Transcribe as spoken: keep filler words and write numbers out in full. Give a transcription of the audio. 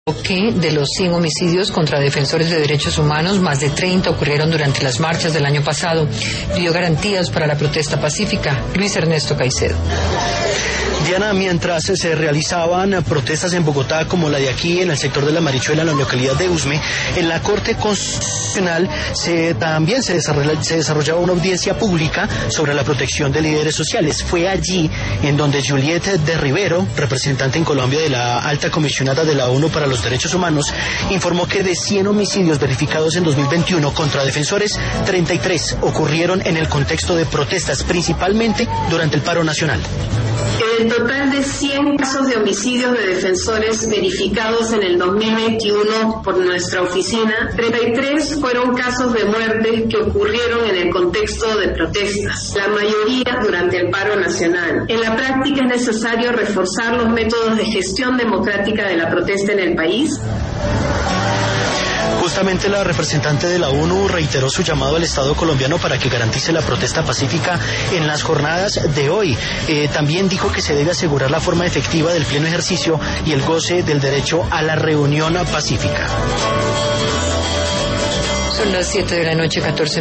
Que de los cien homicidios contra defensores de derechos humanos, más de treinta ocurrieron durante las marchas del año pasado. Dio garantías para la protesta pacífica. Luis Ernesto Caicedo. Diana, mientras se realizaban protestas en Bogotá, como la de aquí en el sector de La Marichuela, en la localidad de Usme, en la Corte Constitucional se, también se, desarrolla, se desarrollaba una audiencia pública sobre la protección de líderes sociales. Fue allí en donde Juliette de Rivero, representante en Colombia de la Alta Comisionada de la ONU para los Derechos Humanos, informó que de cien homicidios verificados en dos mil veintiuno contra defensores, treinta y tres ocurrieron en el contexto de protestas, principalmente durante el paro nacional. En el total de cien casos de homicidios de defensores verificados en el dos mil veintiuno por nuestra oficina, treinta y tres fueron casos de muerte que ocurrieron en el contexto de protestas, la mayoría durante el paro nacional. En la práctica es necesario reforzar los métodos de gestión democrática de la protesta en el país. Justamente la representante de la ONU reiteró su llamado al Estado colombiano para que garantice la protesta pacífica en las jornadas de hoy. Eh, también dijo que se debe asegurar la forma efectiva del pleno ejercicio y el goce del derecho a la reunión pacífica. Son las siete de la noche, catorce